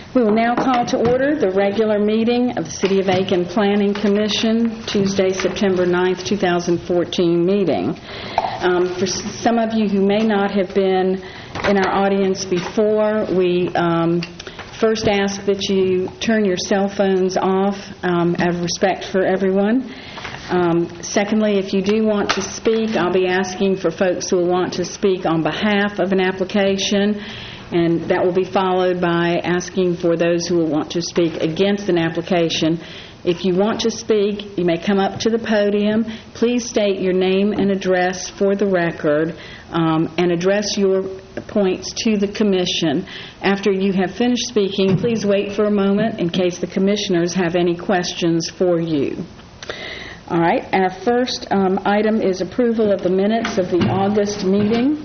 We will now call to order the regular meeting of the City of Aiken Planning Commission, Tuesday, September 9th, 2014 meeting. For some of you who may not have been in our audience before, we first ask that you turn your cell phones off out of respect for everyone. Secondly, if you do want to speak, I'll be asking for folks who will want to speak on behalf of an application, and that will be followed by asking for those who will want to speak against an application. If you want to speak, you may come up to the podium. Please state your name and address for the record, and address your points to the Commission. After you have finished speaking, please wait for a moment in case the Commissioners have any questions for you. All right, our first item is approval of the minutes of the August meeting.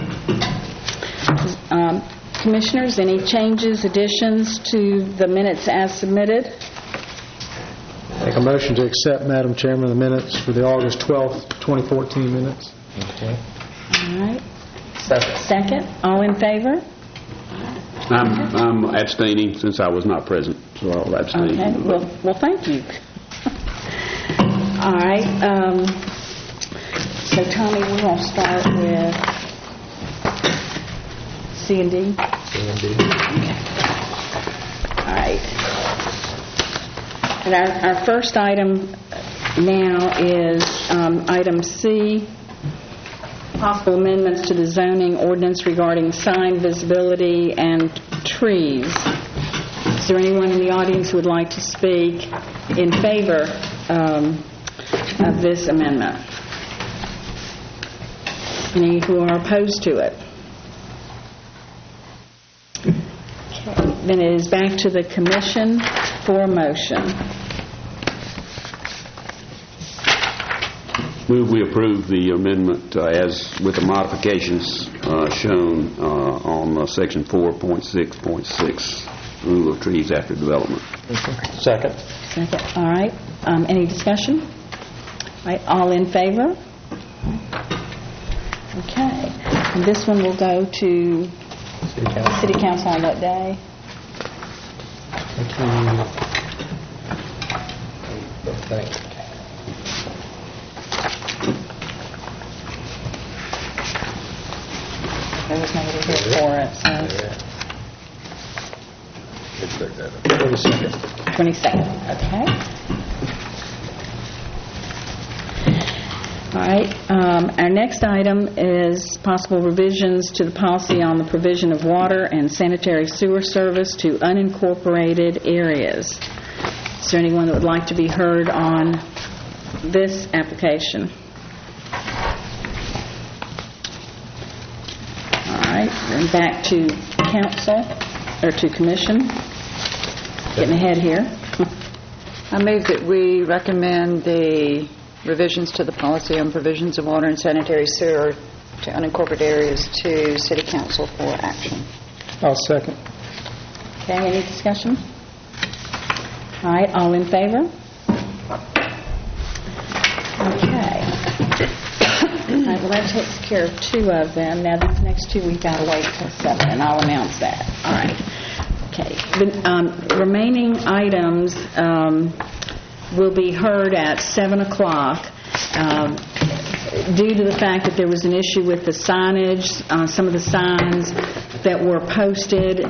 Commissioners, any changes, additions to the minutes as submitted? Make a motion to accept, Madam Chairman, the minutes for the August 12th, 2014 minutes. All Okay. right. Second. All in favor? I'm abstaining since I was not present, so I'll abstain. Okay. Well, thank you. All right. So, Tommy, we're going to start with C and D. C and D. Okay. All right. And our first item now is item C, possible amendments to the zoning ordinance regarding sign visibility and trees. Is there anyone in the audience who would like to speak in favor of this amendment? Any who are opposed to it? Okay. Then it is back to the Commission for a motion. Move we approve the amendment as with the modifications shown on section 4.6.6, rule of trees after development. Second. Second. All right. Any discussion? All right. All in favor? Okay. And this one will go to City Council on what day? There was nobody here for it, so. 22nd. Okay. All right. Our next item is possible revisions to the policy on the provision of water and sanitary sewer service to unincorporated areas. Is there anyone that would like to be heard on this application? All right. Then back to council, or to commission. Getting ahead here. I move that we recommend the revisions to the policy on provisions of water and sanitary sewer to unincorporated areas to City Council for action. I'll second. Okay, any discussion? All right, all in favor? Okay. All right, well, that takes care of two of them. Now, these next two, we've got to wait till 7, and I'll announce that. All right. Okay. The remaining items will be heard at 7 o'clock. Due to the fact that there was an issue with the signage, some of the signs that were posted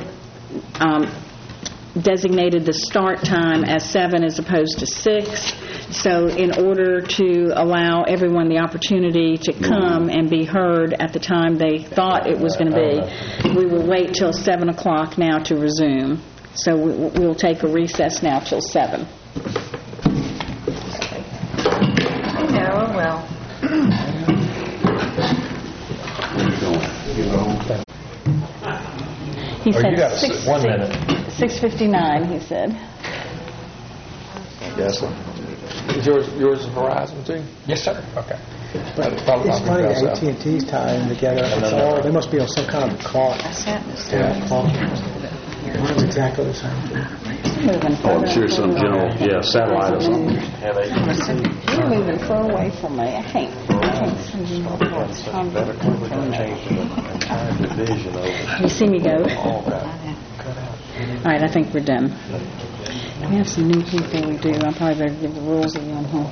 designated the start time as 7 as opposed to 6. So in order to allow everyone the opportunity to come and be heard at the time they thought it was going to be, we will wait till 7 o'clock now to resume. So we'll take a recess now till 7. Oh, well. He said you got 1 minute. 6:59, he said. Yes. Is yours is Verizon too? Yes, sir. Okay. But It's funny, AT&T's tying together. They must be on some kind of clock. Clock. Mine's exactly the same. I'm sure some general, satellite or something. You're moving far away from me. I can't see you. You see me go? All right, I think we're done. We have some new people we do. I probably better give the rules again, huh?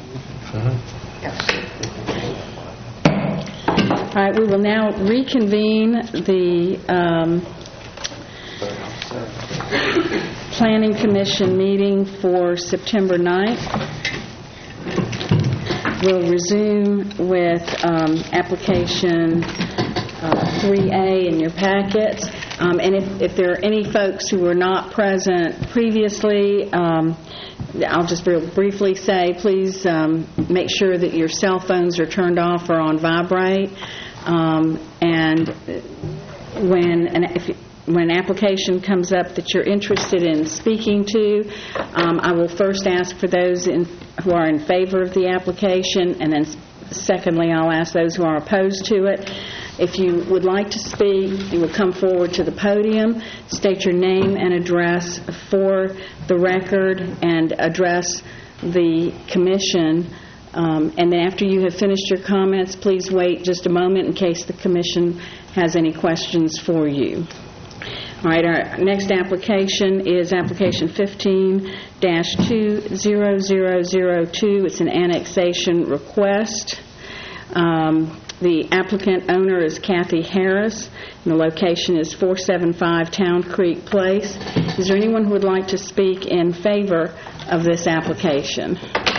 All right, we will now reconvene the Planning Commission meeting for September 9th. We'll resume with application 3A in your packets. And if there are any folks who were not present previously, I'll just real briefly say, please make sure that your cell phones are turned off or on vibrate. And when an application comes up that you're interested in speaking to, I will first ask for those who are in favor of the application, and then secondly, I'll ask those who are opposed to it. If you would like to speak, you will come forward to the podium, state your name and address for the record, and address the commission. And then after you have finished your comments, please wait just a moment in case the commission has any questions for you. All right, our next application is application 15-20002. It's an annexation request. The applicant owner is Kathy Harris, and the location is 475 Town Creek Place. Is there anyone who would like to speak in favor of this application?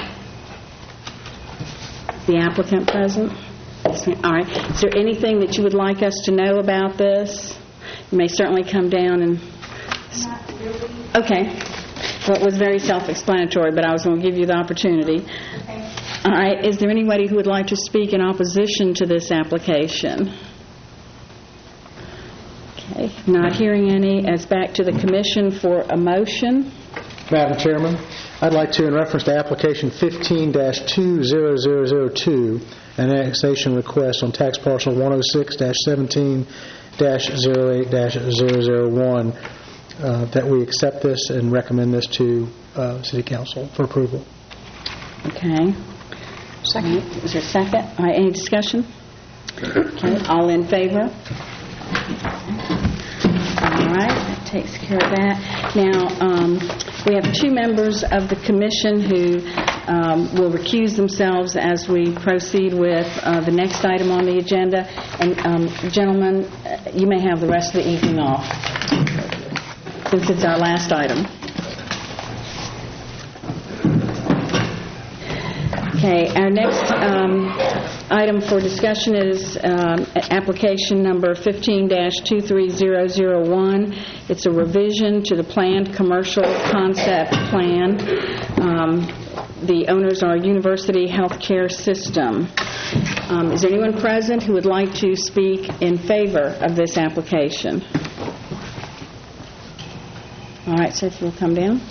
The applicant present? All right. Is there anything that you would like us to know about this? You may certainly come down and... Okay. Well, it was very self-explanatory, but I was going to give you the opportunity. All right. Is there anybody who would like to speak in opposition to this application? Okay. Not hearing any. As back to the commission for a motion. Madam Chairman, I'd like to, in reference to application 15-20002, an annexation request on tax parcel 106-17-08-001, that we accept this and recommend this to City Council for approval. Okay. Second. Is there a second? All right. Any discussion? Okay. All in favor? All right. That takes care of that. Now, we have two members of the commission who will recuse themselves as we proceed with the next item on the agenda. And, gentlemen, you may have the rest of the evening off, since it's our last item. Okay, our next item for discussion is application number 15-23001. It's a revision to the planned commercial concept plan. The owners are University Healthcare System. Is there anyone present who would like to speak in favor of this application? All right, so if you'll come down.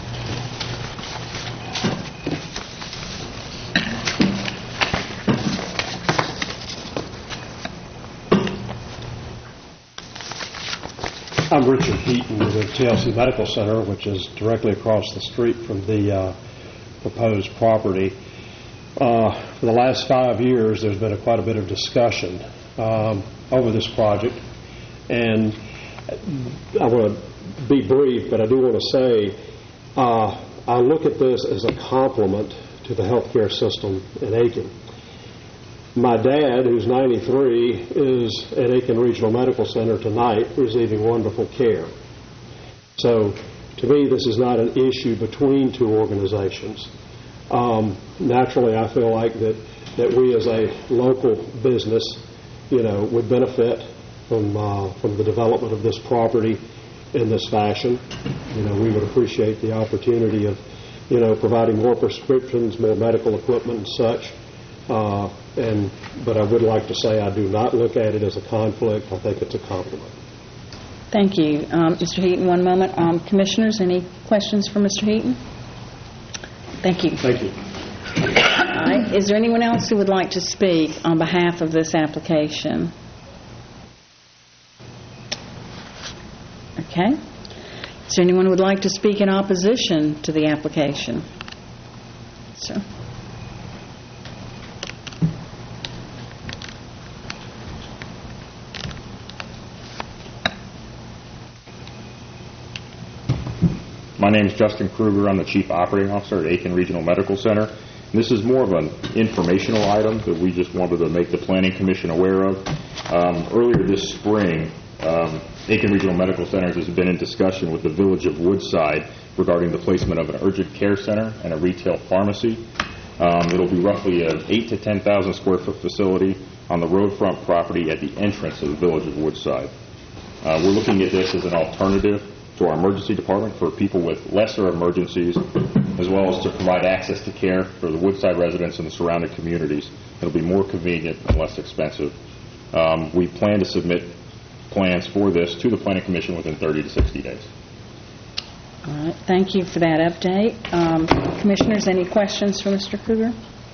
I'm Richard Heaton with the TLC Medical Center, which is directly across the street from the proposed property. For the last 5 years, there's been quite a bit of discussion over this project, and I want to be brief, but I do want to say I look at this as a compliment to the healthcare system in Aiken. My dad, who's 93, is at Aiken Regional Medical Center tonight receiving wonderful care. So, to me, this is not an issue between two organizations. Naturally, I feel like that we as a local business, would benefit from the development of this property in this fashion. We would appreciate the opportunity of, providing more prescriptions, more medical equipment and such. But I would like to say I do not look at it as a conflict. I think it's a compliment. Thank you. Mr. Heaton, one moment. Commissioners, any questions for Mr. Heaton? Thank you. Thank you. All right. Is there anyone else who would like to speak on behalf of this application? Okay. Is there anyone who would like to speak in opposition to the application? Sir. My name is Justin Kruger. I'm the Chief Operating Officer at Aiken Regional Medical Center. And this is more of an informational item that we just wanted to make the Planning Commission aware of. Earlier this spring, Aiken Regional Medical Center has been in discussion with the Village of Woodside regarding the placement of an urgent care center and a retail pharmacy. It'll be roughly an 8,000 to 10,000 square foot facility on the roadfront property at the entrance of the Village of Woodside. We're looking at this as an alternative to our emergency department for people with lesser emergencies, as well as to provide access to care for the Woodside residents and the surrounding communities. It'll be more convenient and less expensive. We plan to submit plans for this to the Planning Commission within 30 to 60 days. All right, thank you for that update. Commissioners, any questions for Mr. Kruger?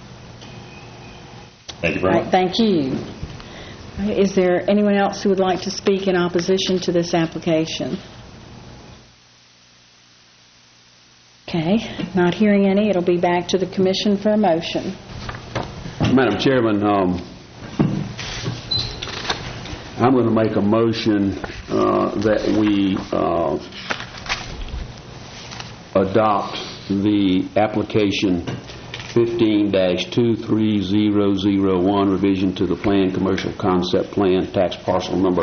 Thank you very All much. right, thank you. All right, is there anyone else who would like to speak in opposition to this application? Okay, not hearing any, it'll be back to the Commission for a motion. Madam Chairman, I'm going to make a motion that we adopt the application 15-23001, revision to the Plan Commercial Concept Plan, tax parcel number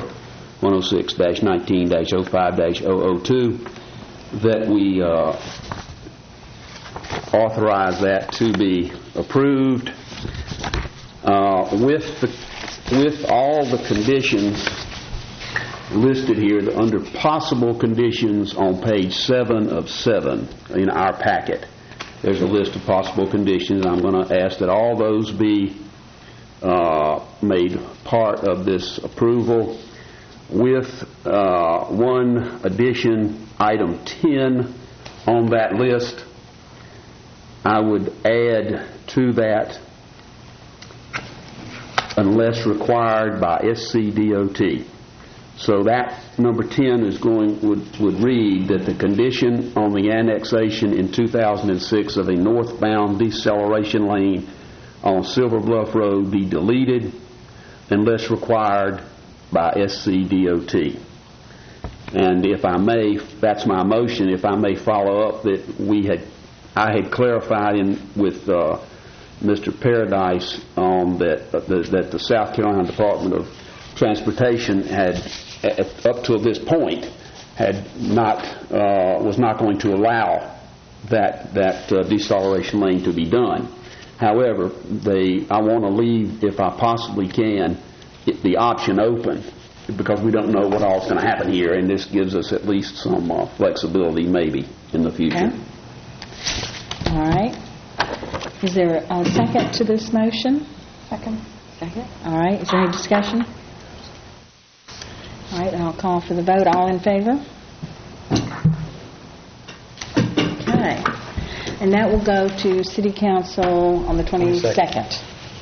106-19-05-002, that we authorize that to be approved with all the conditions listed here under possible conditions on page 7 of 7 in our packet. There's a list of possible conditions. I'm going to ask that all those be made part of this approval with one addition, item 10 on that list. I would add to that, unless required by SCDOT. So that number 10 is would read that the condition on the annexation in 2006 of a northbound deceleration lane on Silver Bluff Road be deleted unless required by SCDOT. And if I may, that's my motion, if I may follow up that I had clarified with Mr. Paradise that the South Carolina Department of Transportation had, up to this point, was not going to allow that deceleration lane to be done. However, I want to leave, if I possibly can, the option open, because we don't know what all is going to happen here, and this gives us at least some flexibility maybe in the future. Okay. All right. Is there a second to this motion? Second. All right. Is there any discussion? All right. I'll call for the vote. All in favor? Okay. And that will go to City Council on the 22nd.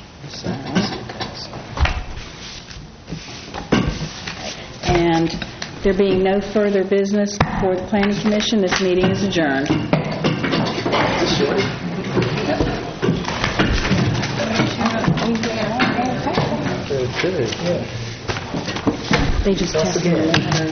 And there being no further business before the Planning Commission, this meeting is adjourned. They just tested it.